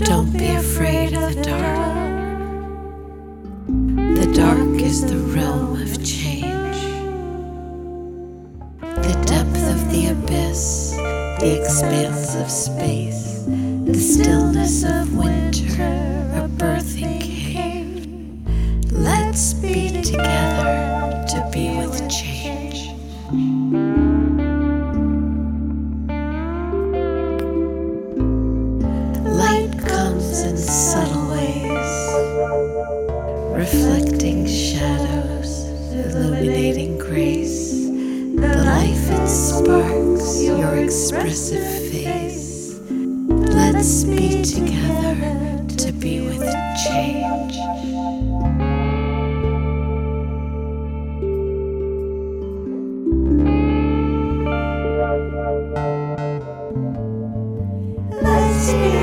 Don't be afraid of the dark. The dark is the realm of change. The depth of the abyss, the expanse of space, the stillness of winter, a birthing cave. Let's be together to be with change. Light comes in subtle ways, reflecting shadows, illuminating grace. The life it sparks your expressive face. Let's be together to be with change. Let's be